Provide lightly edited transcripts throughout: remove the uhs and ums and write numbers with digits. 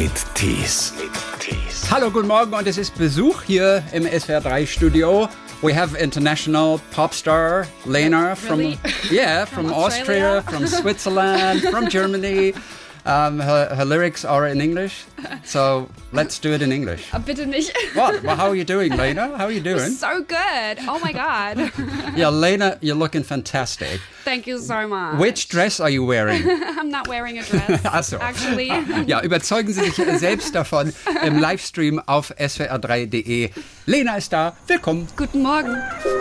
mit Tees. Hallo, guten Morgen und es ist Besuch hier im SWR 3 Studio. We have international pop star Lena Really? from Austria, from Switzerland, from Germany. Her lyrics are in English, so let's do it in English. Bitte nicht. What? Well, how are you doing, Lena? How are you doing? So good. Oh my God. Yeah, Lena, you're looking fantastic. Thank you so much. Which dress are you wearing? I'm not wearing a dress. Ach so. Actually. Ja, überzeugen Sie sich selbst davon im Livestream auf swr3.de. Lena ist da. Willkommen. Guten Morgen.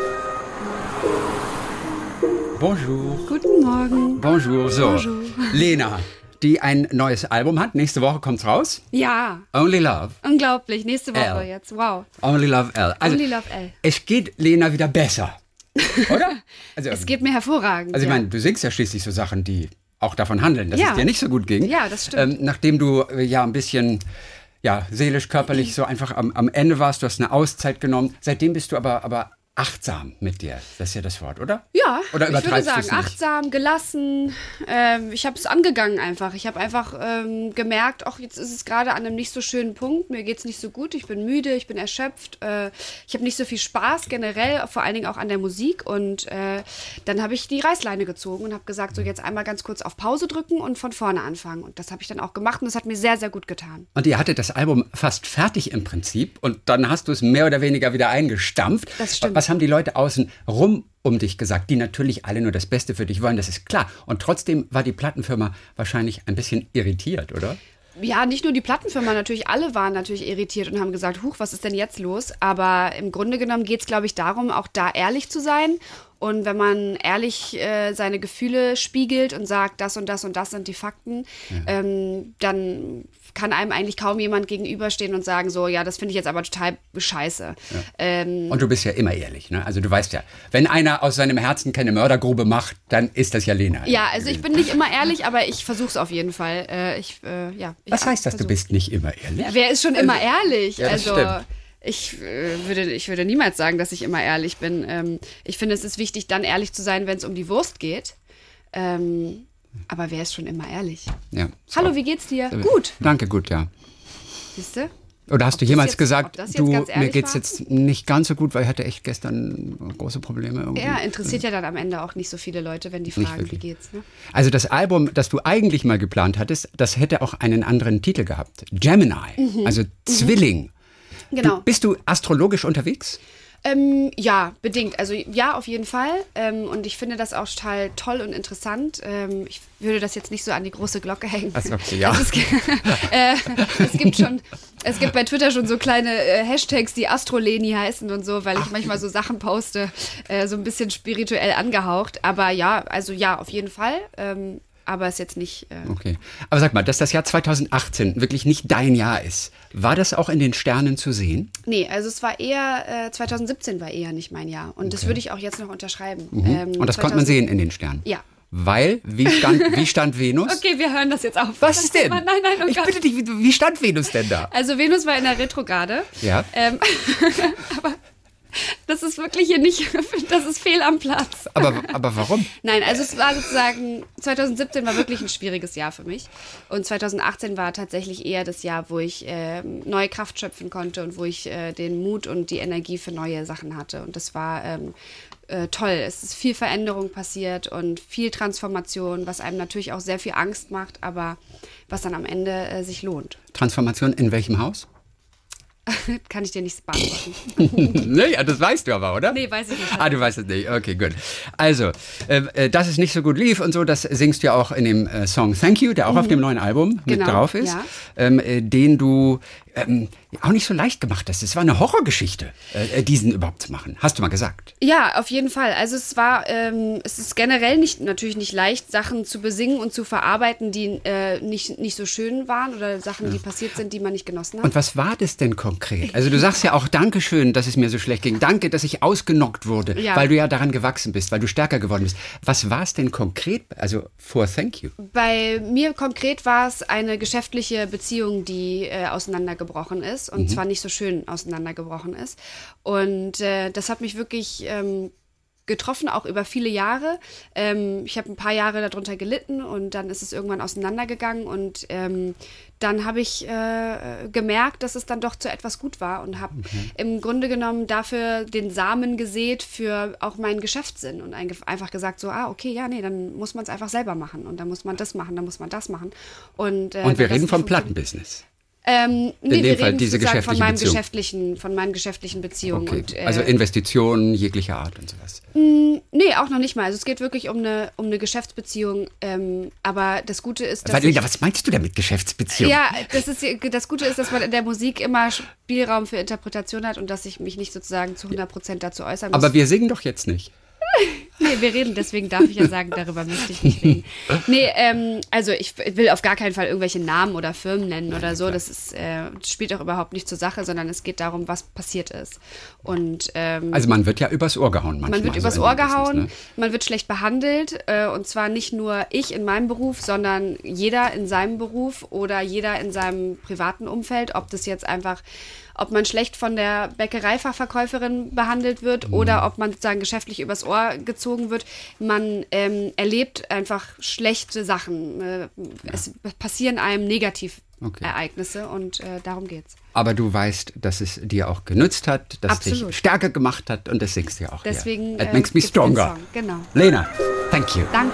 Bonjour. Guten Morgen. Bonjour. So, Bonjour. Lena, die ein neues Album hat. Nächste Woche kommt's raus. Ja. Only Love. Unglaublich. Nächste Woche L. jetzt. Wow. Only Love L. Also, Only Love L. es geht Lena wieder besser. Oder? Also, Es geht mir hervorragend. Also ich ja. meine, du singst ja schließlich so Sachen, die auch davon handeln, dass Ja. es dir nicht so gut ging. Ja, das stimmt. Nachdem du ja ein bisschen seelisch, körperlich so einfach am Ende warst, du hast eine Auszeit genommen. Seitdem bist du aber achtsam mit dir. Das ist ja das Wort, oder? Ja, Oder ich würde übertreibst du sagen, es nicht? achtsam, gelassen. Ich habe es angegangen einfach. Ich habe einfach gemerkt, ach, jetzt ist es gerade an einem nicht so schönen Punkt. Mir geht es nicht so gut. Ich bin müde, ich bin erschöpft. Ich habe nicht so viel Spaß generell, vor allen Dingen auch an der Musik. Und dann habe ich die Reißleine gezogen und habe gesagt, so jetzt einmal ganz kurz auf Pause drücken und von vorne anfangen. Und das habe ich dann auch gemacht und das hat mir sehr, sehr gut getan. Und ihr hattet das Album fast fertig im Prinzip und dann hast du es mehr oder weniger wieder eingestampft. Das stimmt. Was haben die Leute außen rum um dich gesagt, die natürlich alle nur das Beste für dich wollen, das ist klar. Und trotzdem war die Plattenfirma wahrscheinlich ein bisschen irritiert, oder? Ja, nicht nur die Plattenfirma, natürlich alle waren natürlich irritiert und haben gesagt, huch, was ist denn jetzt los? Aber im Grunde genommen geht es, glaube ich, darum, auch da ehrlich zu sein. Und wenn man ehrlich seine Gefühle spiegelt und sagt, das und das und das sind die Fakten, dann kann einem eigentlich kaum jemand gegenüberstehen und sagen so, ja, das finde ich jetzt aber total scheiße. Ja. Und du bist ja immer ehrlich, ne? Also du weißt ja, wenn einer aus seinem Herzen keine Mördergrube macht, dann ist das ja Lena. Ja, also ich bin nicht immer ehrlich, aber ich versuche es auf jeden Fall. Was heißt das, du bist nicht immer ehrlich? Ja, wer ist schon immer ehrlich? Ja, das also stimmt. ich würde niemals sagen, dass ich immer ehrlich bin. Ich finde, es ist wichtig, dann ehrlich zu sein, wenn es um die Wurst geht. Aber wer ist schon immer ehrlich? Ja, so. Hallo, wie geht's dir? Gut. Danke, gut, ja. Siehst du? Oder hast du jemals gesagt, ob das jetzt du, ganz ehrlich mir geht's war? jetzt nicht ganz so gut, weil ich hatte echt gestern große Probleme irgendwie. Ja, interessiert ja dann am Ende auch nicht so viele Leute, wenn die Nicht fragen, wie wirklich. geht's. Ne? Also das Album, das du eigentlich mal geplant hattest, das hätte auch einen anderen Titel gehabt. Gemini, also Zwilling. Genau. Bist du astrologisch unterwegs? Ja, bedingt. Also ja, auf jeden Fall. Und ich finde das auch total toll und interessant. Ich würde das jetzt nicht so an die große Glocke hängen. Ach so, okay, ja. Also es gibt bei Twitter schon so kleine Hashtags, die Astroleni heißen und so, weil ich manchmal so Sachen poste, so ein bisschen spirituell angehaucht. Aber ja, also ja, auf jeden Fall. Aber ist jetzt nicht... Okay. Aber sag mal, dass das Jahr 2018 wirklich nicht dein Jahr ist, war das auch in den Sternen zu sehen? Nee, also es war eher, 2017 war eher nicht mein Jahr. Und das würde ich auch jetzt noch unterschreiben. Und das konnte man sehen in den Sternen? Ja. Weil, wie stand Venus? Okay, wir hören das jetzt auf. Was ist denn? Nein, oh Ich Gott. bitte dich, wie stand Venus denn da? Also Venus war in der Retrograde. Ja. Aber das ist wirklich hier nicht, das ist fehl am Platz. Aber warum? Nein, also es war sozusagen, 2017 war wirklich ein schwieriges Jahr für mich. Und 2018 war tatsächlich eher das Jahr, wo ich neue Kraft schöpfen konnte und wo ich den Mut und die Energie für neue Sachen hatte. Und das war toll. Es ist viel Veränderung passiert und viel Transformation, was einem natürlich auch sehr viel Angst macht, aber was dann am Ende sich lohnt. Transformation in welchem Haus? Kann ich dir nicht beantworten. Nee, ja, das weißt du aber, oder? Nee, weiß ich nicht. Ah, du weißt es nicht. Okay, gut. Also, dass es nicht so gut lief und so, das singst du ja auch in dem Song Thank You, der auch auf dem neuen Album mit Genau, drauf ist, ja. Den du auch nicht so leicht gemacht hast. Es war eine Horrorgeschichte, diesen überhaupt zu machen. Hast du mal gesagt. Ja, auf jeden Fall. Also es ist generell natürlich nicht leicht, Sachen zu besingen und zu verarbeiten, die nicht so schön waren oder Sachen, die passiert sind, die man nicht genossen hat. Und was war das denn konkret? Also du sagst ja auch Dankeschön, dass es mir so schlecht ging. Danke, dass ich ausgenockt wurde, Ja. weil du ja daran gewachsen bist, weil du stärker geworden bist. Was war es denn konkret, also for Thank You? Bei mir konkret war es eine geschäftliche Beziehung, die auseinandergebrochen ist und zwar nicht so schön auseinandergebrochen ist. Und das hat mich wirklich getroffen, auch über viele Jahre. Ich habe ein paar Jahre darunter gelitten und dann ist es irgendwann auseinandergegangen und dann habe ich gemerkt, dass es dann doch zu etwas gut war und habe im Grunde genommen dafür den Samen gesät für auch meinen Geschäftssinn und einfach gesagt so, okay, ja, nee, dann muss man es einfach selber machen und dann muss man das machen, dann muss man das machen. Und wir reden vom Plattenbusiness. Nee, wir Fall reden diese sozusagen von geschäftliche meinen geschäftlichen Beziehungen. Okay. Und, Also Investitionen jeglicher Art und sowas. Nee, auch noch nicht mal. Also es geht wirklich um eine Geschäftsbeziehung. Aber das Gute ist, dass Was meinst du denn mit Geschäftsbeziehung? ja, das Gute ist, dass man in der Musik immer Spielraum für Interpretation hat und dass ich mich nicht sozusagen zu 100% dazu äußern muss. Aber wir singen doch jetzt nicht. Nee, wir reden, deswegen darf ich ja sagen, darüber möchte ich nicht reden. Nee, also ich will auf gar keinen Fall irgendwelche Namen oder Firmen nennen oder so. Das ist, spielt auch überhaupt nicht zur Sache, sondern es geht darum, was passiert ist. Und, also man wird ja übers Ohr gehauen manchmal. Man wird übers Ohr gehauen, man wird schlecht behandelt und zwar nicht nur ich in meinem Beruf, sondern jeder in seinem Beruf oder jeder in seinem privaten Umfeld, ob man schlecht von der Bäckereifachverkäuferin behandelt wird oder ob man sozusagen geschäftlich übers Ohr gezogen wird. Man erlebt einfach schlechte Sachen. Es passieren einem Negativereignisse und darum geht's. Aber du weißt, dass es dir auch genützt hat, dass es dich stärker gemacht hat und das singst du ja auch. Deswegen It makes me stronger. Genau. Lena, thank you. Danke.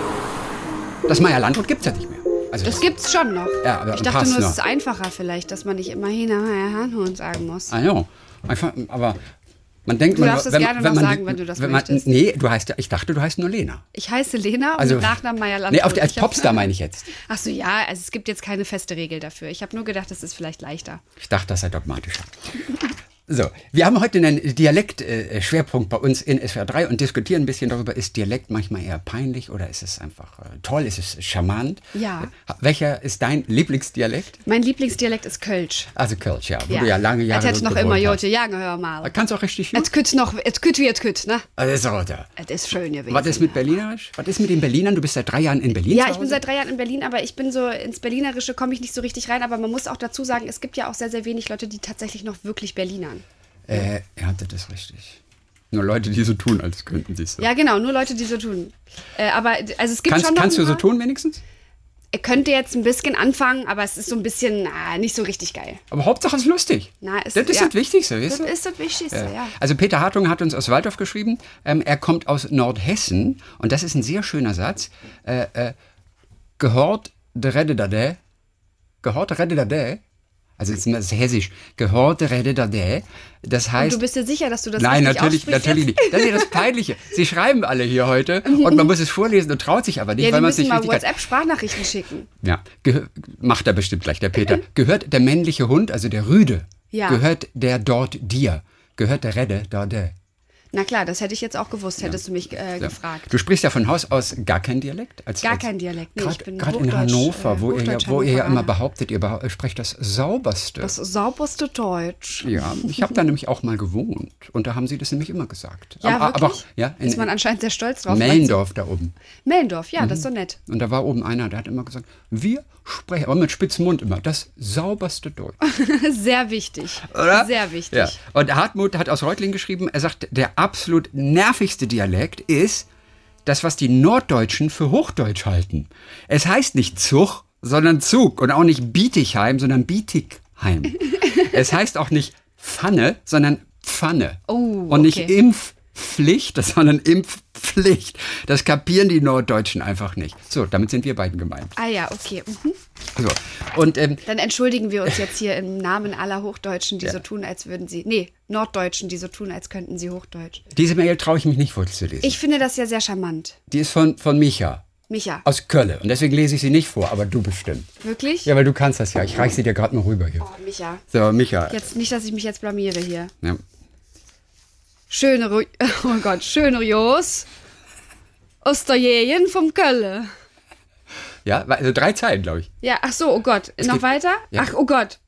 Das Meyer-Landrut gibt's ja nicht mehr. Also das gibt's schon noch. Ja, aber ich dachte nur, es ist einfacher vielleicht, dass man nicht immer Hanhund sagen muss. Ah ja, einfach, aber man denkt... Du darfst es gerne noch sagen, wenn du das möchtest. Nee, ich dachte, du heißt nur Lena. Ich heiße Lena also, und mit Nachnamen Meyer-Landrut. Nee, als Popstar meine ich jetzt. Ach so, ja, also es gibt jetzt keine feste Regel dafür. Ich habe nur gedacht, das ist vielleicht leichter. Ich dachte, das sei dogmatischer. So, wir haben heute einen Dialekt-Schwerpunkt bei uns in SWR 3 und diskutieren ein bisschen darüber, ist Dialekt manchmal eher peinlich oder ist es einfach toll, ist es charmant? Ja. Welcher ist dein Lieblingsdialekt? Mein Lieblingsdialekt ist Kölsch. Also Kölsch, ja, wo du ja lange Jahre jetzt noch immer Jote Jange, hör mal. Kannst auch richtig gut? Jetzt kütt wie jetzt kütt, ne? Das ist auch da. Das ist schön gewesen. Was ist mit Berlinerisch? Was ist mit den Berlinern? Du bist seit 3 Jahren in Berlin. Ja, ich bin seit 3 Jahren in Berlin, aber ich bin so ins Berlinerische komme ich nicht so richtig rein, aber man muss auch dazu sagen, es gibt ja auch sehr, sehr wenig Leute, die tatsächlich noch wirklich Berlinern. Ja, das ist richtig. Nur Leute, die so tun, als könnten sie es so. Ja, genau, nur Leute, die so tun. Aber also es gibt schon noch Kannst du so tun wenigstens? Er könnte jetzt ein bisschen anfangen, aber es ist so ein bisschen nicht so richtig geil. Aber Hauptsache es ist lustig. Das ist das Wichtigste, weißt du? Das ist das Wichtigste, ja. Also Peter Hartung hat uns aus Waldorf geschrieben, er kommt aus Nordhessen und das ist ein sehr schöner Satz. Gehört de Redde da de, also das ist hessisch, gehört der Rede da der. Das heißt. Und du bist dir sicher, dass du das nein, richtig aussprichst? Nein, natürlich nicht. Das ist ja das Peinliche. Sie schreiben alle hier heute und man muss es vorlesen und traut sich aber nicht, weil man es nicht richtig kann. Ja, die müssen mal WhatsApp-Sprachnachrichten schicken. Ja, macht er bestimmt gleich, der Peter. Gehört der männliche Hund, also der Rüde, gehört der dort dir? Gehört der Rede da der? Na klar, das hätte ich jetzt auch gewusst, hättest du mich gefragt. Du sprichst ja von Haus aus gar kein Dialekt? Kein Dialekt, nee, ich bin gerade in Hannover, wo ihr ja immer behauptet, ihr sprecht das Sauberste. Das sauberste Deutsch. Ja, ich habe da nämlich auch mal gewohnt und da haben sie das nämlich immer gesagt. Ja, wirklich? Aber, ja, ist man anscheinend sehr stolz drauf. Mellendorf da oben. Mellendorf, ja, das ist so nett. Und da war oben einer, der hat immer gesagt, wir sprechen, aber mit spitzem Mund immer, das sauberste Deutsch. Sehr wichtig. Oder? Sehr wichtig. Ja. Und Hartmut hat aus Reutlingen geschrieben, er sagt, der absolut nervigste Dialekt ist das, was die Norddeutschen für Hochdeutsch halten. Es heißt nicht Zug, sondern Zug und auch nicht Bietigheim, sondern Bietigheim. Es heißt auch nicht Pfanne, sondern Pfanne. Oh, und nicht Impfpflicht, sondern Impfpflicht. Das kapieren die Norddeutschen einfach nicht. So, damit sind wir beiden gemeint. Ah ja, okay. Mhm. So, und, dann entschuldigen wir uns jetzt hier im Namen aller Hochdeutschen, die so tun, als würden sie... Nee, Norddeutschen, die so tun, als könnten sie Hochdeutsch. Diese Mail traue ich mich nicht vorzulesen. Ich finde das ja sehr charmant. Die ist von Micha. Micha. Aus Köln. Und deswegen lese ich sie nicht vor, aber du bestimmt. Wirklich? Ja, weil du kannst das ja. Ich reiche sie dir gerade mal rüber hier. Oh, Micha. So, Micha. Jetzt nicht, dass ich mich jetzt blamiere hier. Ja. Schöne Jos aus der Jägen vom Kölle. Ja, also 3 Zeilen, glaube ich. Ja, ach so, oh Gott. Noch weiter? Ja. Ach, oh Gott.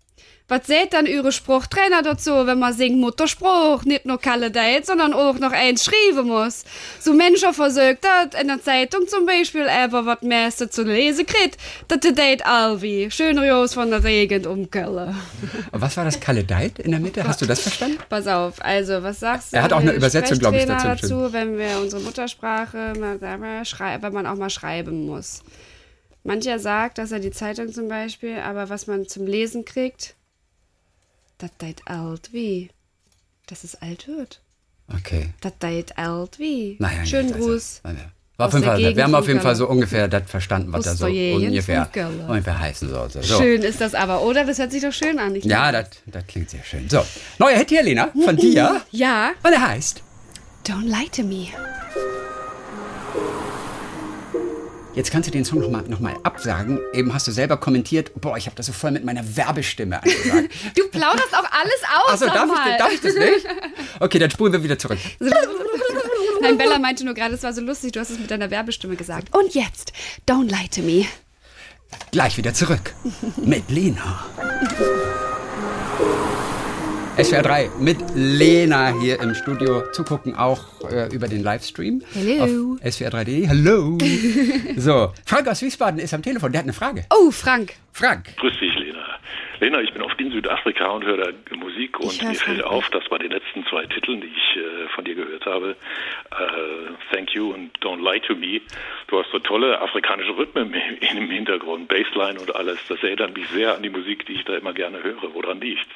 Was seht dann eure Spruchtrainer dazu, wenn man singt Mutterspruch, nicht nur Kaledeit, sondern auch noch eins schreiben muss? So Menschen versucht das in der Zeitung zum Beispiel, aber was meiste zu lesen kriegt, das date Alvi, schön raus von der Gegend um Köln. Was war das Kaledeit in der Mitte? Hast du das verstanden? Pass auf, also was sagst du? Er hat auch eine Übersetzung, glaube ich, dazu, wenn wir unsere Muttersprache, wenn man auch mal schreiben muss. Mancher sagt, dass er die Zeitung zum Beispiel, aber was man zum Lesen kriegt, das deit alt wie. Dass es alt wird. Okay. Das deit alt wie. Naja, schönen Gruß. Auf jeden Fall, wir haben auf jeden Fall so ungefähr das verstanden, was da so ungefähr heißen sollte. So. Schön ist das aber, oder? Das hört sich doch schön an. Ja, das klingt sehr schön. So, neuer Hit hier, Lena, von dir. Ja. Und er heißt Don't Lie to Me. Jetzt kannst du den Song noch mal absagen. Eben hast du selber kommentiert, boah, ich habe das so voll mit meiner Werbestimme angesagt. Du plauderst auch alles aus. Achso, darf ich das nicht? Okay, dann spulen wir wieder zurück. Nein, Bella meinte nur gerade, es war so lustig, du hast es mit deiner Werbestimme gesagt. Und jetzt, Don't Lie to Me. Gleich wieder zurück mit Lena. SWR 3 mit Lena hier im Studio. Zugucken auch über den Livestream. Hallo. Auf swr3.de. Hallo. So, Frank aus Wiesbaden ist am Telefon. Der hat eine Frage. Oh, Frank. Frank. Grüß dich, Lena. Lena, ich bin oft in Südafrika und höre da Musik und mir fällt auf, dass bei den letzten 2 Titeln, die ich von dir gehört habe, Thank You und Don't Lie to Me, du hast so tolle afrikanische Rhythmen im Hintergrund, Bassline und alles. Das erinnert mich sehr an die Musik, die ich da immer gerne höre. Woran liegt's?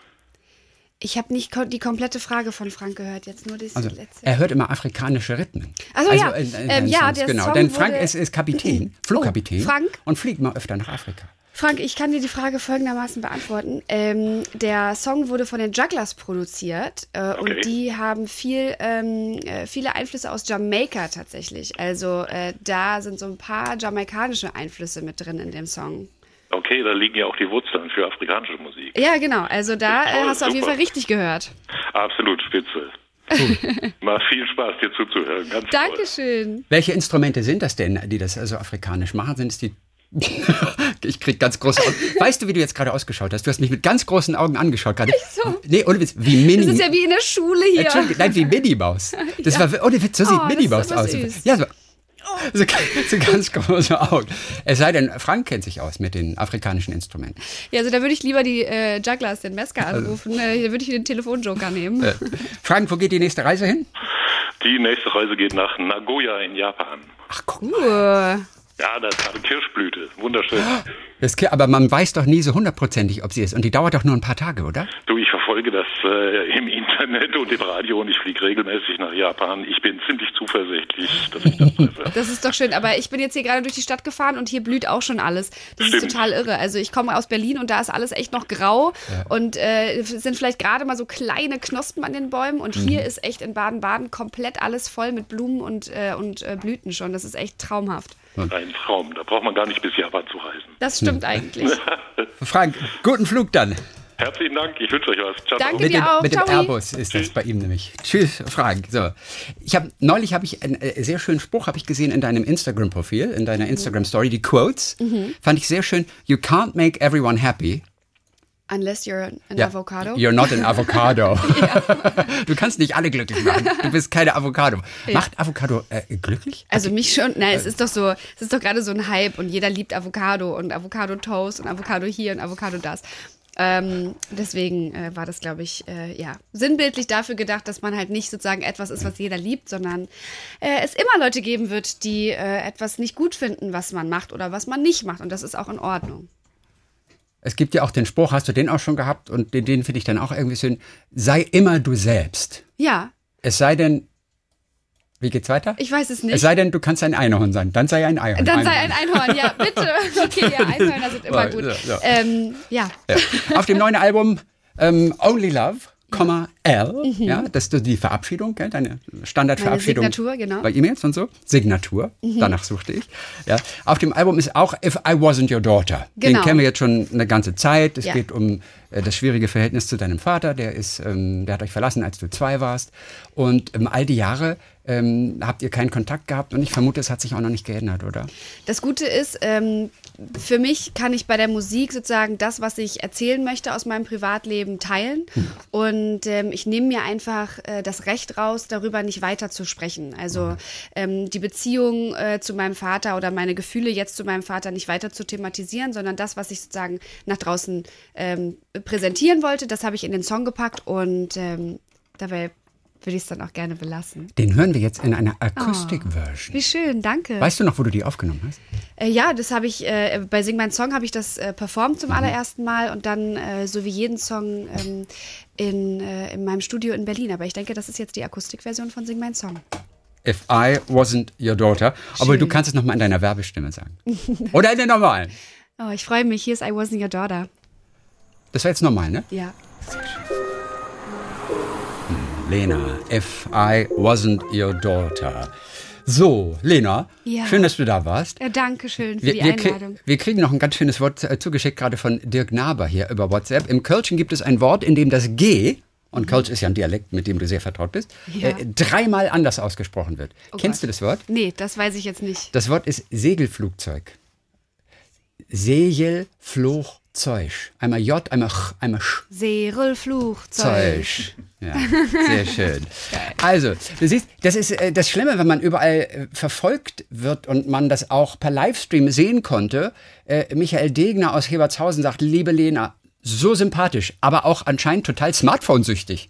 Ich habe nicht die komplette Frage von Frank gehört, jetzt nur das letzte. Er hört immer afrikanische Rhythmen. Also ja, der genau. Song. Denn Frank ist Kapitän, Flugkapitän Frank? Und fliegt mal öfter nach Afrika. Frank, ich kann dir die Frage folgendermaßen beantworten. Der Song wurde von den Jugglers produziert und die haben viele Einflüsse aus Jamaika tatsächlich. Also da sind so ein paar jamaikanische Einflüsse mit drin in dem Song. Okay, da liegen ja auch die Wurzeln für afrikanische Musik. Ja, genau. Also da hast du auf jeden Fall richtig gehört. Absolut, spitze. Macht viel Spaß, dir zuzuhören. Ganz Dankeschön. Toll. Welche Instrumente sind das denn, die das also afrikanisch machen? Sind es die... Ich krieg ganz große Augen. Weißt du, wie du jetzt gerade ausgeschaut hast? Du hast mich mit ganz großen Augen angeschaut gerade. So. Nee, ohne Witz, wie Minnie. Das ist ja wie in der Schule hier. Entschuldigung, nein, wie Minnie Maus. Das war, ohne Witz, so sieht Minnie Maus aus. Süß. Ja, so ganz große Augen. Es sei denn, Frank kennt sich aus mit den afrikanischen Instrumenten. Ja, also da würde ich lieber die Jugglers, den Mesker anrufen. Da würde ich den Telefonjoker nehmen. Frank, wo geht die nächste Reise hin? Die nächste Reise geht nach Nagoya in Japan. Ach, guck mal. Ja, da ist gerade Kirschblüte. Wunderschön. Aber man weiß doch nie so hundertprozentig, ob sie ist. Und die dauert doch nur ein paar Tage, oder? Du, ich verfolge das im Internet und im Radio und ich fliege regelmäßig nach Japan. Ich bin ziemlich zuversichtlich, dass ich das treffe. Das ist doch schön. Aber ich bin jetzt hier gerade durch die Stadt gefahren und hier blüht auch schon alles. Das ist total irre. Also ich komme aus Berlin und da ist alles echt noch grau. Ja. Und es sind vielleicht gerade mal so kleine Knospen an den Bäumen. Und hier ist echt in Baden-Baden komplett alles voll mit Blumen und Blüten schon. Das ist echt traumhaft. Ein Traum. Da braucht man gar nicht bis Japan zu reisen. Das stimmt eigentlich. Frank, guten Flug dann. Herzlichen Dank. Ich wünsche euch was. Ciao. Danke dir auch. Mit dem Airbus ist das bei ihm nämlich. Tschüss, Frank. So. Neulich habe ich einen sehr schönen Spruch habe ich gesehen in deinem Instagram-Profil, in deiner Instagram-Story, die Quotes. Fand ich sehr schön. You can't make everyone happy. Unless you're an avocado. You're not an avocado. Du kannst nicht alle glücklich machen. Du bist keine Avocado. Ja. Macht Avocado glücklich? Also mich schon. Nein, es ist doch gerade so ein Hype und jeder liebt Avocado und Avocado-Toast und Avocado hier und Avocado das. Deswegen war das, glaube ich, sinnbildlich dafür gedacht, dass man halt nicht sozusagen etwas ist, was jeder liebt, sondern es immer Leute geben wird, die etwas nicht gut finden, was man macht oder was man nicht macht. Und das ist auch in Ordnung. Es gibt ja auch den Spruch, hast du den auch schon gehabt? Und den finde ich dann auch irgendwie schön. Sei immer du selbst. Ja. Es sei denn, wie geht's weiter? Ich weiß es nicht. Es sei denn, du kannst ein Einhorn sein. Dann sei ein Einhorn. Dann sei ein Einhorn, ja, bitte. Okay, ja, Einhörner sind immer gut. Ja. Auf dem neuen Album Only Love, L, ja, das ist die Verabschiedung, deine Standardverabschiedung. Signatur, genau. Bei E-Mails und so. Signatur, danach suchte ich. Ja. Auf dem Album ist auch If I Wasn't Your Daughter. Genau. Den kennen wir jetzt schon eine ganze Zeit. Es geht um das schwierige Verhältnis zu deinem Vater. Der hat euch verlassen, als du 2 warst. Und all die Jahre habt ihr keinen Kontakt gehabt und ich vermute, es hat sich auch noch nicht geändert, oder? Das Gute ist, für mich kann ich bei der Musik sozusagen das, was ich erzählen möchte aus meinem Privatleben, teilen. Und ich nehme mir einfach das Recht raus, darüber nicht weiter zu sprechen. Also die Beziehung zu meinem Vater oder meine Gefühle jetzt zu meinem Vater nicht weiter zu thematisieren, sondern das, was ich sozusagen nach draußen präsentieren wollte, das habe ich in den Song gepackt und dabei würde ich es dann auch gerne belassen. Den hören wir jetzt in einer Akustik-Version. Wie schön, danke. Weißt du noch, wo du die aufgenommen hast? Ja, das habe ich, bei Sing Mein Song habe ich das performt zum allerersten Mal und dann so wie jeden Song in meinem Studio in Berlin. Aber ich denke, das ist jetzt die Akustikversion von Sing Mein Song. If I Wasn't Your Daughter. Schön. Aber du kannst es nochmal in deiner Werbestimme sagen. Oder in der normalen. Oh, ich freue mich. Hier ist I Wasn't Your Daughter. Das war jetzt normal, ne? Ja. Lena, If I Wasn't Your Daughter. So, Lena, Ja. schön, dass du da warst. Ja, danke schön für die Einladung. Wir kriegen noch ein ganz schönes Wort zugeschickt, gerade von Dirk Naber hier über WhatsApp. Im Kölschen gibt es ein Wort, in dem das G, und Kölsch ist ja ein Dialekt, mit dem du sehr vertraut bist, Ja. dreimal anders ausgesprochen wird. Oh Kennst Gott. du das Wort? Nee, das weiß ich jetzt nicht. Das Wort ist Segelflugzeug. Segelflugzeug. Einmal J, einmal Ch, einmal Sch. Segelflugzeug. Ja, sehr schön. Also, du siehst, das ist das Schlimme, wenn man überall verfolgt wird und man das auch per Livestream sehen konnte. Michael Degner aus Hebertshausen sagt, liebe Lena, so sympathisch, aber auch anscheinend total smartphone-süchtig.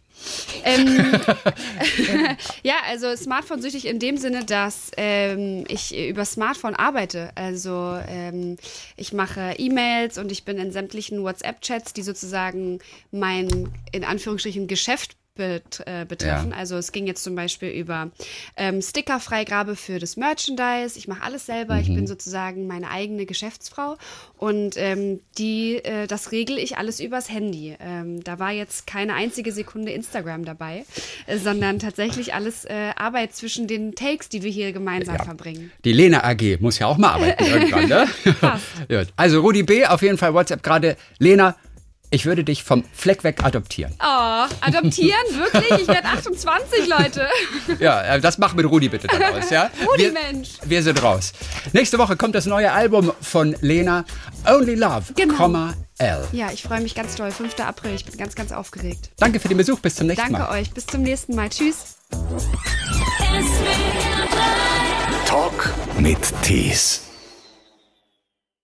Ja, also Smartphone-süchtig in dem Sinne, dass ich über Smartphone arbeite. Also ich mache E-Mails und ich bin in sämtlichen WhatsApp-Chats, die sozusagen mein, in Anführungsstrichen, Geschäft betreffen. Ja. Also es ging jetzt zum Beispiel über Stickerfreigabe für das Merchandise. Ich mache alles selber. Ich bin sozusagen meine eigene Geschäftsfrau und das regle ich alles übers Handy. Da war jetzt keine einzige Sekunde Instagram dabei, sondern tatsächlich alles Arbeit zwischen den Takes, die wir hier gemeinsam verbringen. Die Lena AG muss ja auch mal arbeiten irgendwann, ne? Gut. Also Rudi B. auf jeden Fall WhatsApp gerade. Lena, ich würde dich vom Fleck weg adoptieren. Oh, adoptieren? Wirklich? Ich werde 28, Leute. Ja, das mach mit Rudi bitte dann aus, ja? Rudi, Mensch. Wir sind raus. Nächste Woche kommt das neue Album von Lena, Only Love, L. Ja, ich freue mich ganz doll. 5. April, ich bin ganz, ganz aufgeregt. Danke für den Besuch, bis zum nächsten Mal. Danke euch, bis zum nächsten Mal. Tschüss. Talk mit Tees.